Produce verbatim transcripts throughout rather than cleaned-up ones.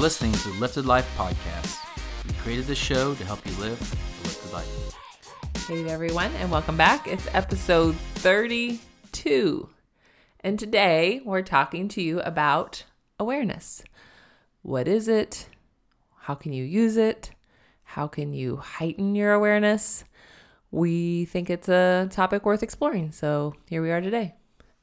listening to the Lifted Life Podcast. We created this show to help you live a lifted life. Hey everyone, and welcome back. It's episode thirty-two. And today we're talking to you about awareness. What is it? How can you use it? How can you heighten your awareness? We think it's a topic worth exploring, so here we are today.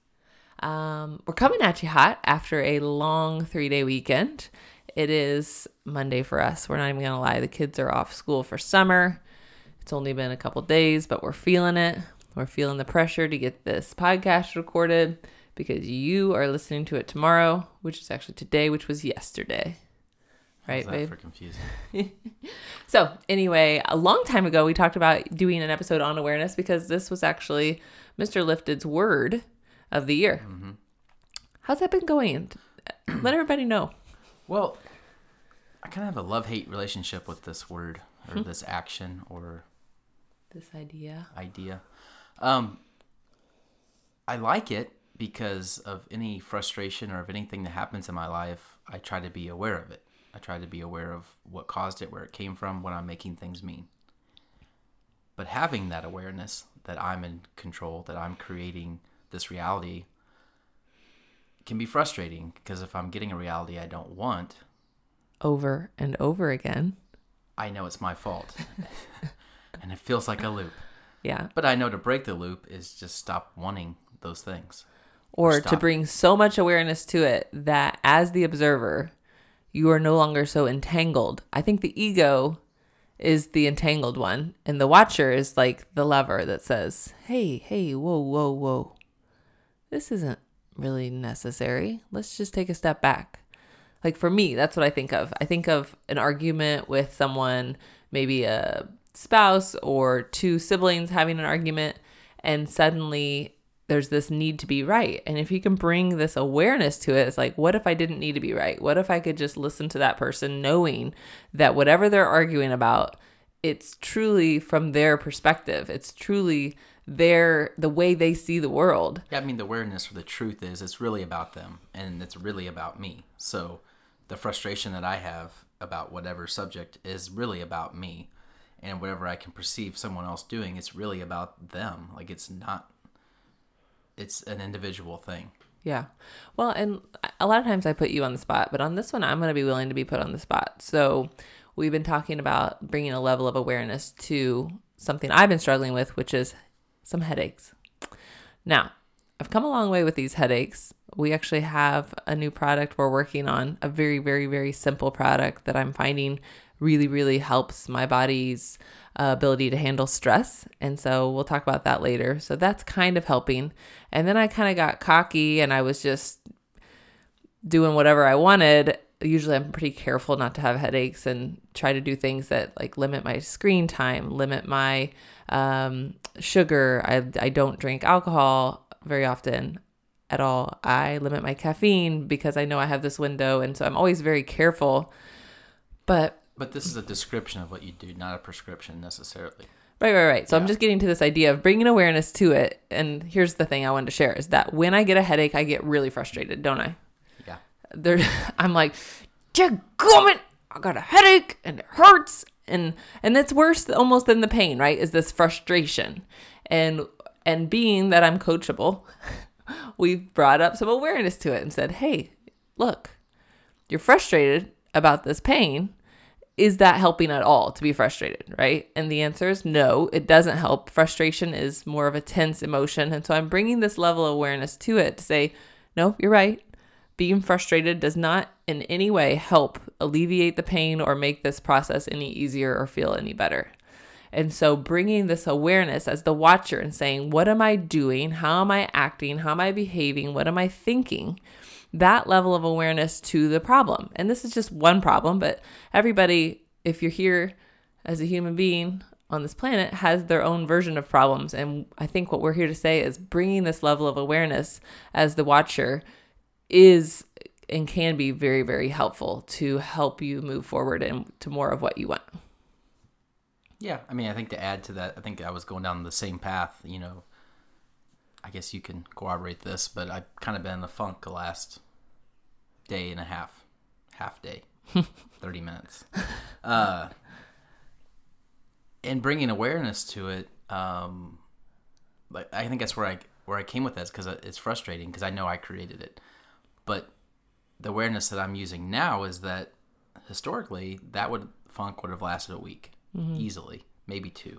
Um, we're coming at you hot after a long three-day weekend. It is Monday for us. We're not even going to lie. The kids are off school for summer. It's only been a couple days, but we're feeling it. We're feeling the pressure to get this podcast recorded because you are listening to it tomorrow, which is actually today, which was yesterday. Right, How's that babe? for confusing? So anyway, a long time ago, we talked about doing an episode on awareness because this was actually Mister Lifted's word of the year. Mm-hmm. How's that been going? Let everybody know. Well, I kind of have a love-hate relationship with this word or this action or This idea. idea. Um, I like it because of any frustration or of anything that happens in my life, I try to be aware of it. I try to be aware of what caused it, where it came from, what I'm making things mean. But having that awareness that I'm in control, that I'm creating this reality, can be frustrating because if I'm getting a reality I don't want, Over and over again. I know it's my fault. And it feels like a loop. Yeah. But I know to break the loop is just stop wanting those things. Or, Or to stop. bring so much awareness to it that as the observer, you are no longer so entangled. I think the ego is the entangled one. And the watcher is like the lever that says, hey, hey, whoa, whoa, whoa. This isn't really necessary. Let's just take a step back. Like for me, that's what I think of. I think of an argument with someone, maybe a spouse or two siblings having an argument, and suddenly there's this need to be right. And if you can bring this awareness to it, it's like, what if I didn't need to be right? What if I could just listen to that person knowing that whatever they're arguing about, it's truly from their perspective. It's truly their, the way they see the world. Yeah, I mean, the awareness or the truth is it's really about them and it's really about me. So the frustration that I have about whatever subject is really about me. And whatever I can perceive someone else doing, it's really about them. Like it's not, it's an individual thing. Yeah. Well, and a lot of times I put you on the spot, but on this one, I'm going to be willing to be put on the spot. So we've been talking about bringing a level of awareness to something I've been struggling with, which is some headaches. Now, I've come a long way with these headaches. We actually have a new product we're working on, a very, very, very simple product that I'm finding really, really helps my body's uh, ability to handle stress. And so we'll talk about that later. So that's kind of helping. And then I kind of got cocky and I was just doing whatever I wanted. Usually I'm pretty careful not to have headaches and try to do things that like limit my screen time, limit my um, sugar. I, I don't drink alcohol very often at all. I limit my caffeine because I know I have this window. And so I'm always very careful. But But this is a description of what you do, not a prescription necessarily. Right, right, right. So Yeah. I'm just getting to this idea of bringing awareness to it. And here's the thing I wanted to share is that when I get a headache, I get really frustrated, don't I? Yeah. There, I'm like, dadgummit, I got a headache and it hurts. And and it's worse almost than the pain, right? Is this frustration. And and being that I'm coachable, we've brought up some awareness to it and said, hey, look, you're frustrated about this pain. Is that helping at all to be frustrated, right? And the answer is no, it doesn't help. Frustration is more of a tense emotion. And so I'm bringing this level of awareness to it to say, no, you're right. Being frustrated does not in any way help alleviate the pain or make this process any easier or feel any better. And so bringing this awareness as the watcher and saying, what am I doing? How am I acting? How am I behaving? What am I thinking? That level of awareness to the problem. And this is just one problem, but everybody, if you're here as a human being on this planet, has their own version of problems. And I think what we're here to say is bringing this level of awareness as the watcher is and can be very, very helpful to help you move forward and to more of what you want. Yeah, I mean, I think to add to that, I think I was going down the same path, you know, I guess you can corroborate this, but I've kind of been in the funk the last day and a half, half day, thirty minutes. Uh, and bringing awareness to it, um, like I think that's where I where I came with this, because it's frustrating because I know I created it, but the awareness that I'm using now is that historically that would funk would have lasted a week mm-hmm. easily, maybe two.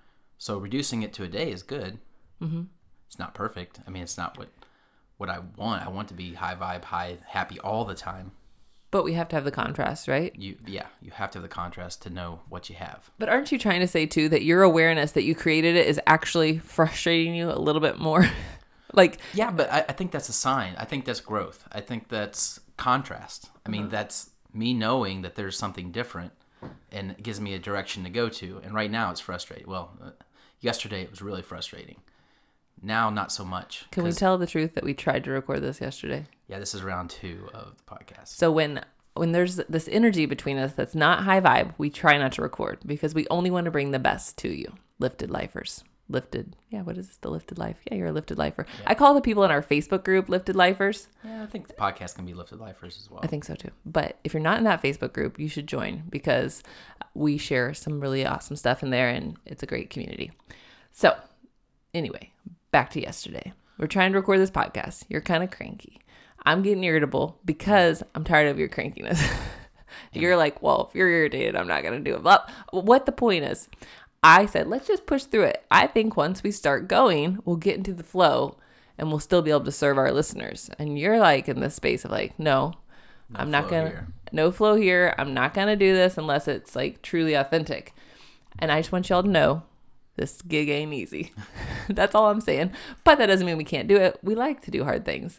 So reducing it to a day is good. Mm-hmm. It's not perfect. I mean, it's not what what I want. I want to be high vibe, high happy all the time. But we have to have the contrast, right? You, yeah, you have to have the contrast to know what you have. But aren't you trying to say, too, that your awareness that you created it is actually frustrating you a little bit more? Like, yeah, but I, I think that's a sign. I think that's growth. I think that's contrast. I mean, uh-huh. that's me knowing that there's something different, and it gives me a direction to go to. And right now it's frustrating. Well, uh, yesterday it was really frustrating. Now, not so much. Can we tell the truth that we tried to record this yesterday? Yeah, this is round two of the podcast. So when when there's this energy between us that's not high vibe, we try not to record because we only want to bring the best to you. Lifted lifers. Lifted. Yeah, what is this? The lifted life? Yeah, you're a lifted lifer. Yeah. I call the people in our Facebook group lifted lifers. Yeah, I think the podcast can be lifted lifers as well. I think so too. But if you're not in that Facebook group, you should join because we share some really awesome stuff in there and it's a great community. So anyway, back to yesterday. We're trying to record this podcast. You're kind of cranky. I'm getting irritable because I'm tired of your crankiness. You're like, well, if you're irritated, I'm not going to do it. But what the point is, I said, let's just push through it. I think once we start going, we'll get into the flow and we'll still be able to serve our listeners. And you're like in this space of like, no, no I'm not going to, no flow here. I'm not going to do this unless it's like truly authentic. And I just want y'all to know this gig ain't easy. That's all I'm saying. But that doesn't mean we can't do it. We like to do hard things.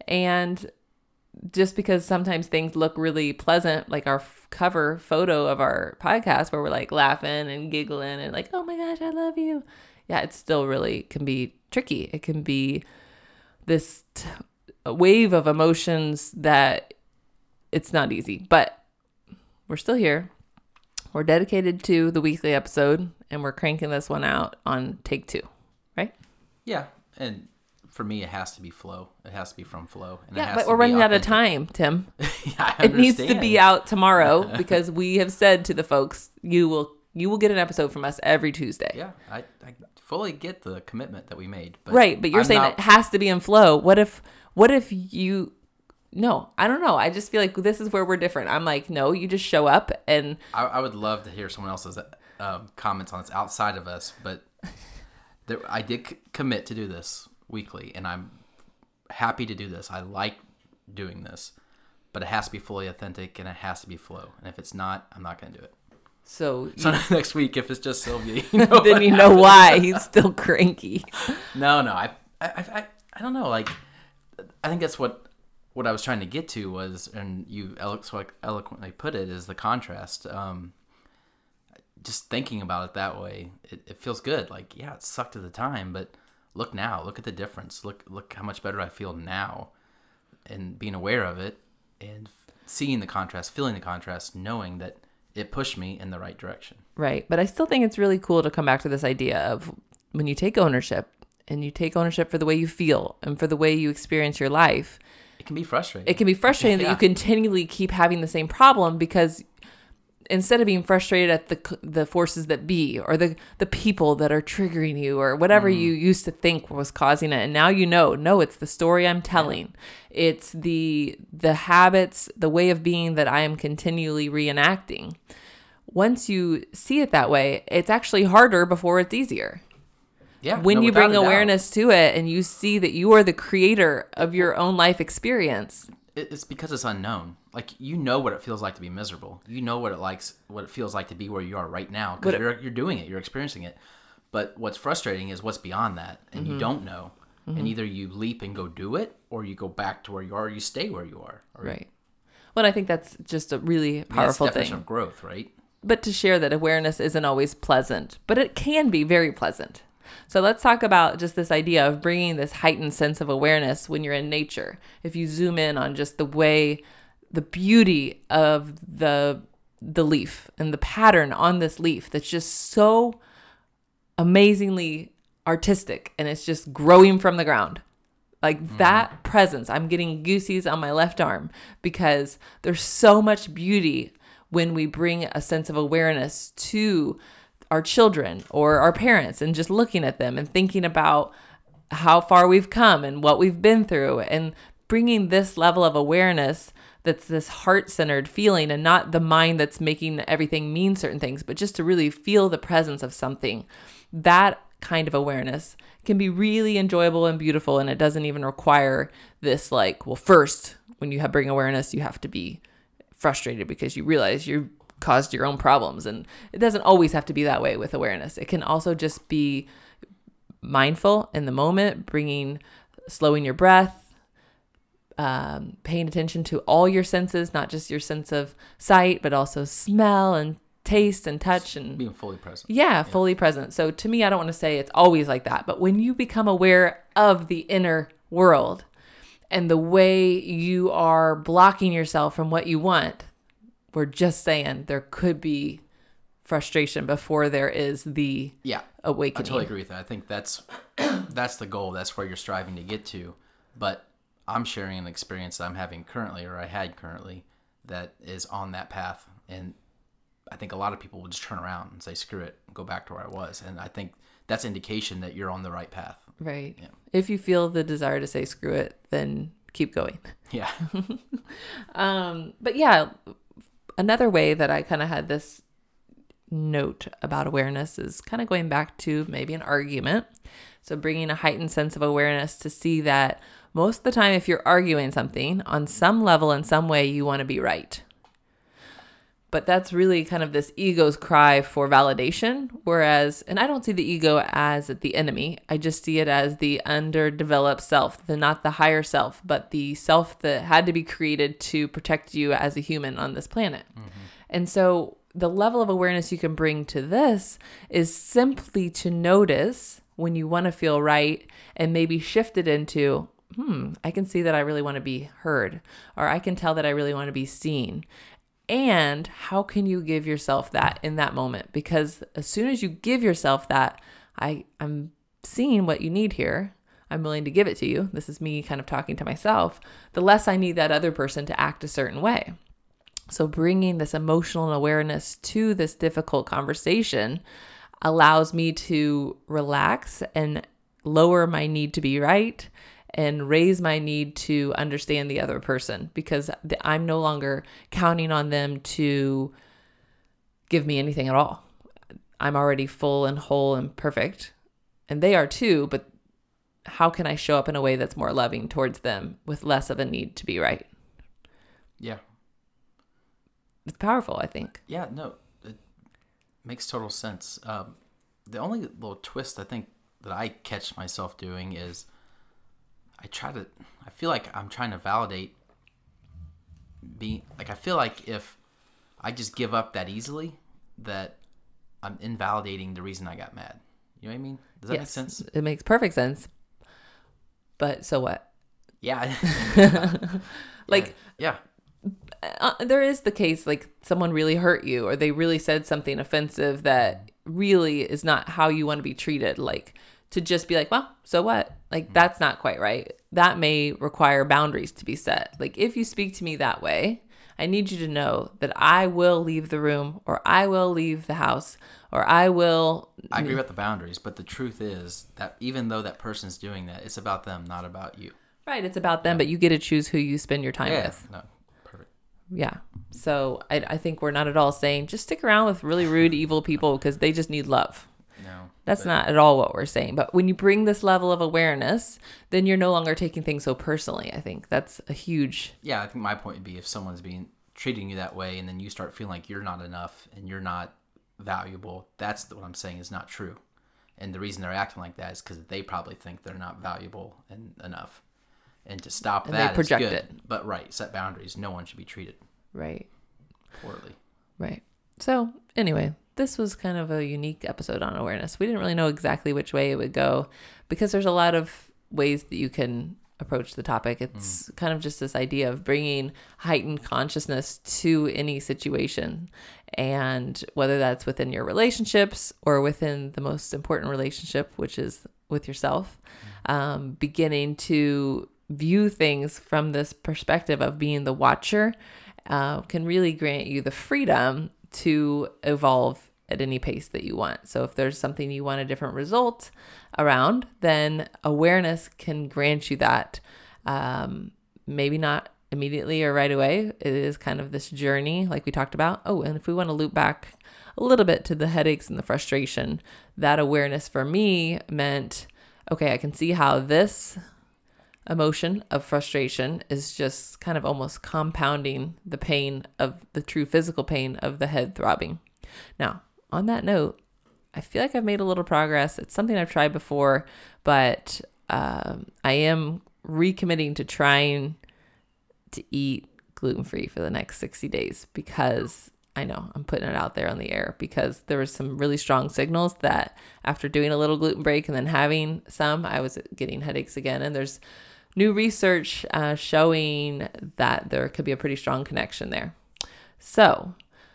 And just because sometimes things look really pleasant, like our f- cover photo of our podcast where we're like laughing and giggling and like, oh my gosh, I love you. Yeah, it still really can be tricky. It can be this t- wave of emotions that it's not easy. But we're still here. We're dedicated to the weekly episode and we're cranking this one out on take two, right? Yeah. And for me, it has to be flow. It has to be from flow. And yeah, it has but to we're running authentic. out of time, Tim. Yeah, I it needs to understand. be out tomorrow because we have said to the folks, you will you will get an episode from us every Tuesday. Yeah, I, I fully get the commitment that we made. But right, but you're I'm saying not... it has to be in flow. What if what if you... No, I don't know. I just feel like this is where we're different. I'm like, no, you just show up and... I, I would love to hear someone else's um, comments on this outside of us, but there, I did c- commit to do this weekly, and I'm happy to do this. I like doing this, but it has to be fully authentic, and it has to be flow. And if it's not, I'm not going to do it. So, so you... next week, if it's just Sylvia, you know then you know why he's still cranky. No, no, I, I, I, I don't know. Like, I think that's what... What I was trying to get to was, and you elo- so eloquently put it, is the contrast. Um, just thinking about it that way, it, it feels good. Like, yeah, it sucked at the time, but look now. Look at the difference. Look look how much better I feel now. And being aware of it and seeing the contrast, feeling the contrast, knowing that it pushed me in the right direction. Right. But I still think it's really cool to come back to this idea of when you take ownership, and you take ownership for the way you feel and for the way you experience your life, it can be frustrating. It can be frustrating yeah. that you continually keep having the same problem because instead of being frustrated at the the forces that be or the, the people that are triggering you or whatever mm. you used to think was causing it, and now you know, no, it's the story I'm telling. Yeah. It's the the habits, the way of being that I am continually reenacting. Once you see it that way, it's actually harder before it's easier. Yeah, when no, you bring doubt. awareness to it and you see that you are the creator of your own life experience. It's because it's unknown. Like, you know what it feels like to be miserable. You know what it likes, what it feels like to be where you are right now because you're you're doing it, you're experiencing it. But what's frustrating is what's beyond that, and mm-hmm. you don't know. Mm-hmm. And either you leap and go do it, or you go back to where you are, or you stay where you are. Or right. Well, I think that's just a really powerful I mean, that's the definition thing. Of growth, right? But to share that awareness isn't always pleasant, but it can be very pleasant. So let's talk about just this idea of bringing this heightened sense of awareness when you're in nature. If you zoom in on just the way, the beauty of the the leaf and the pattern on this leaf that's just so amazingly artistic and it's just growing from the ground. Like mm-hmm. that presence, I'm getting goosies on my left arm because there's so much beauty when we bring a sense of awareness to our children or our parents and just looking at them and thinking about how far we've come and what we've been through and bringing this level of awareness that's this heart-centered feeling and not the mind that's making everything mean certain things, but just to really feel the presence of something. That kind of awareness can be really enjoyable and beautiful, and it doesn't even require this like, well, first, when you have bring awareness, you have to be frustrated because you realize you caused your own problems. And it doesn't always have to be that way with awareness. It can also just be mindful in the moment, bringing, slowing your breath, um, paying attention to all your senses, not just your sense of sight, but also smell and taste and touch and being fully present. Yeah, yeah, fully present. So to me, I don't want to say it's always like that, but when you become aware of the inner world and the way you are blocking yourself from what you want, we're just saying there could be frustration before there is the yeah awakening. I totally agree with that. I think that's that's the goal. That's where you're striving to get to. But I'm sharing an experience that I'm having currently, or I had currently, that is on that path. And I think a lot of people will just turn around and say, screw it, go back to where I was. And I think that's indication that you're on the right path. Right. Yeah. If you feel the desire to say screw it, then keep going. Yeah. um, but yeah, another way that I kind of had this note about awareness is kind of going back to maybe an argument. So bringing a heightened sense of awareness to see that most of the time, if you're arguing something on some level, in some way, you want to be right. But that's really kind of this ego's cry for validation. Whereas, and I don't see the ego as the enemy. I just see it as the underdeveloped self, the not the higher self, but the self that had to be created to protect you as a human on this planet. Mm-hmm. And so the level of awareness you can bring to this is simply to notice when you want to feel right and maybe shift it into, hmm, I can see that I really want to be heard, or I can tell that I really want to be seen. And how can you give yourself that in that moment? Because as soon as you give yourself that, I, I'm seeing what you need here. I'm willing to give it to you. This is me kind of talking to myself. The less I need that other person to act a certain way. So bringing this emotional awareness to this difficult conversation allows me to relax and lower my need to be right and raise my need to understand the other person, because I'm no longer counting on them to give me anything at all. I'm already full and whole and perfect, and they are too, but how can I show up in a way that's more loving towards them with less of a need to be right? Yeah. It's powerful, I think. Yeah, no, it makes total sense. Um, the only little twist I think that I catch myself doing is I try to, I feel like I'm trying to validate being, like I feel like if I just give up that easily, that I'm invalidating the reason I got mad. You know what I mean? Does that yes, make sense? It makes perfect sense. But so what? Yeah. like, yeah. Uh, there is the case like someone really hurt you or they really said something offensive that really is not how you want to be treated. Like to just be like, well, so what? Like that's not quite right. That may require boundaries to be set. Like if you speak to me that way, I need you to know that I will leave the room or I will leave the house or I will. I agree about the boundaries, but the truth is that even though that person's doing that, it's about them, not about you. Right. It's about them, but you get to choose who you spend your time yeah, with. No, perfect. Yeah. So I, I think we're not at all saying just stick around with really rude, evil people because they just need love. No. That's but, not at all what we're saying. But when you bring this level of awareness, then you're no longer taking things so personally. I think that's a huge... Yeah, I think my point would be if someone's being treating you that way and then you start feeling like you're not enough and you're not valuable, that's what I'm saying is not true. And the reason they're acting like that is because they probably think they're not valuable and enough. And to stop and that they project is good. It. But right, set boundaries. No one should be treated right poorly. Right. So anyway, this was kind of a unique episode on awareness. We didn't really know exactly which way it would go because there's a lot of ways that you can approach the topic. It's mm. kind of just this idea of bringing heightened consciousness to any situation. And whether that's within your relationships or within the most important relationship, which is with yourself, um, beginning to view things from this perspective of being the watcher uh, can really grant you the freedom to evolve at any pace that you want. So if there's something you want a different result around, then awareness can grant you that. Um, maybe not immediately or right away. It is kind of this journey like we talked about. Oh, and if we want to loop back a little bit to the headaches and the frustration, that awareness for me meant, okay, I can see how this emotion of frustration is just kind of almost compounding the pain of the true physical pain of the head throbbing. Now, on that note, I feel like I've made a little progress. It's something I've tried before, but um, I am recommitting to trying to eat gluten-free for the next sixty days because I know I'm putting it out there on the air because there was some really strong signals that after doing a little gluten break and then having some, I was getting headaches again. And there's new research uh, showing that there could be a pretty strong connection there. So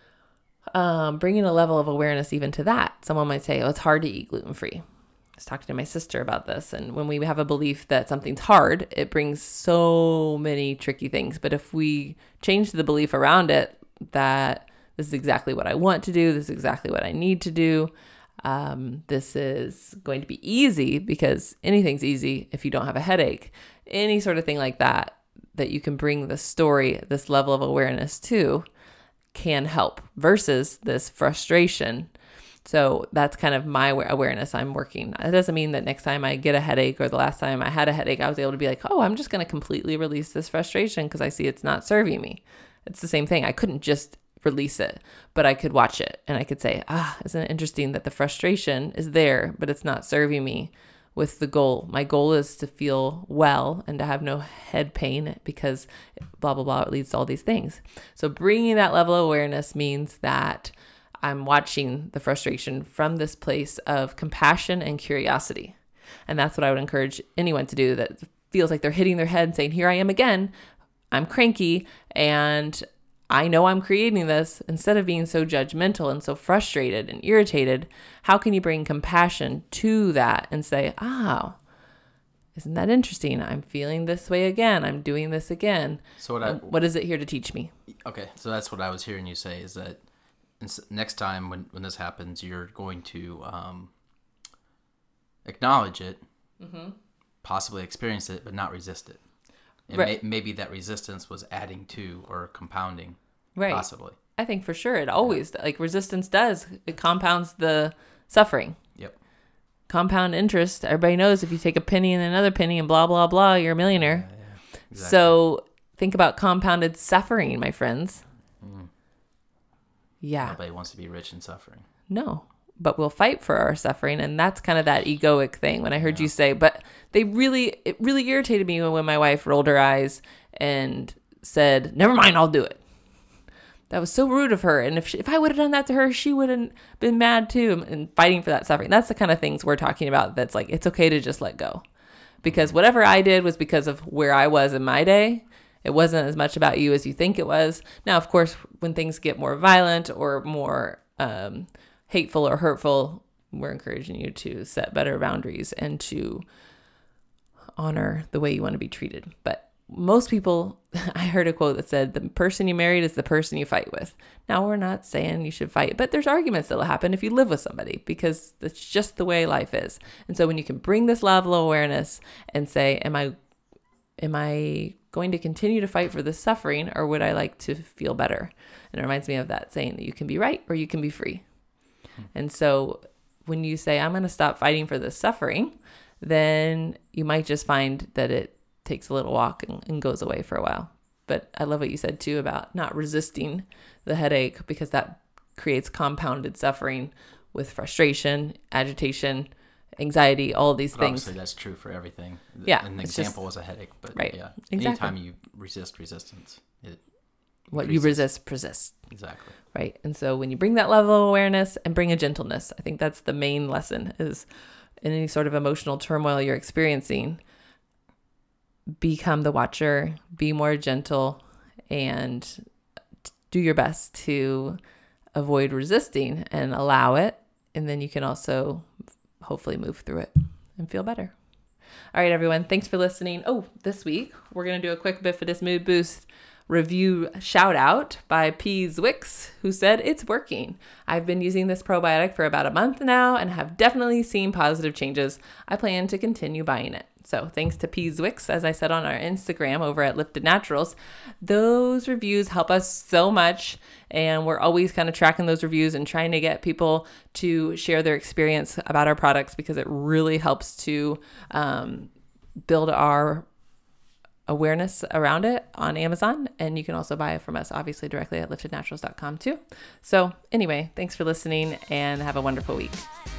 um, bringing a level of awareness even to that, someone might say, oh, it's hard to eat gluten-free. I was talking to my sister about this. And when we have a belief that something's hard, it brings so many tricky things. But if we change the belief around it, that this is exactly what I want to do, this is exactly what I need to do, um, this is going to be easy because anything's easy if you don't have a headache, any sort of thing like that, that you can bring the story, this level of awareness to, can help versus this frustration. So that's kind of my awareness I'm working. It doesn't mean that next time I get a headache or the last time I had a headache, I was able to be like, oh, I'm just going to completely release this frustration because I see it's not serving me. It's the same thing. I couldn't just release it, but I could watch it and I could say, ah, isn't it interesting that the frustration is there, but it's not serving me with the goal. My goal is to feel well and to have no head pain because blah, blah, blah, it leads to all these things. So bringing that level of awareness means that I'm watching the frustration from this place of compassion and curiosity. And that's what I would encourage anyone to do that feels like they're hitting their head and saying, here I am again, I'm cranky and I know I'm creating this. Instead of being so judgmental and so frustrated and irritated, how can you bring compassion to that and say, oh, isn't that interesting? I'm feeling this way again. I'm doing this again. So what I, what is it here to teach me? Okay, so that's what I was hearing you say is that next time when, when this happens, you're going to um, acknowledge it, mm-hmm. possibly experience it, but not resist it. And right. may, maybe that resistance was adding to or compounding, right. possibly. I think for sure it always, yeah. like resistance does, it compounds the suffering. Yep. Compound interest, everybody knows if you take a penny and another penny and blah, blah, blah, you're a millionaire. Yeah, yeah. Exactly. So think about compounded suffering, my friends. Mm. Yeah. Nobody wants to be rich and suffering. No, but we'll fight for our suffering. And that's kind of that egoic thing when I heard yeah. you say, but they really, it really irritated me when my wife rolled her eyes and said, never mind, I'll do it. That was so rude of her. And if she, if I would have done that to her, she would have been mad too and fighting for that suffering. That's the kind of things we're talking about. That's like, it's okay to just let go because whatever I did was because of where I was in my day. It wasn't as much about you as you think it was. Now, of course, when things get more violent or more um, hateful or hurtful, we're encouraging you to set better boundaries and to honor the way you want to be treated. But most people, I heard a quote that said, the person you married is the person you fight with. Now, we're not saying you should fight, but there's arguments that'll happen if you live with somebody because that's just the way life is. And so when you can bring this level of awareness and say, am I, am I going to continue to fight for this suffering or would I like to feel better? And it reminds me of that saying that you can be right or you can be free. Hmm. And so when you say, I'm going to stop fighting for this suffering, then you might just find that it takes a little walk and, and goes away for a while. But I love what you said too about not resisting the headache because that creates compounded suffering with frustration, agitation, anxiety, all these but things. Obviously, that's true for everything. Yeah. An example just, was a headache, but right, yeah. Exactly. Anytime you resist resistance, it what increases. You resist persists. Exactly. Right. And so when you bring that level of awareness and bring a gentleness, I think that's the main lesson is in any sort of emotional turmoil you're experiencing, become the watcher, be more gentle, and do your best to avoid resisting and allow it. And then you can also hopefully move through it and feel better. All right, everyone. Thanks for listening. Oh, this week we're going to do a quick Bifidus Mood Boost review shout out by P. Zwicks, who said it's working. I've been using this probiotic for about a month now and have definitely seen positive changes. I plan to continue buying it. So thanks to P. Zwicks, as I said on our Instagram over at Lifted Naturals, those reviews help us so much. And we're always kind of tracking those reviews and trying to get people to share their experience about our products, because it really helps to um, build our awareness around it on Amazon. And you can also buy it from us, obviously, directly at lifted naturals dot com too. So anyway, thanks for listening and have a wonderful week.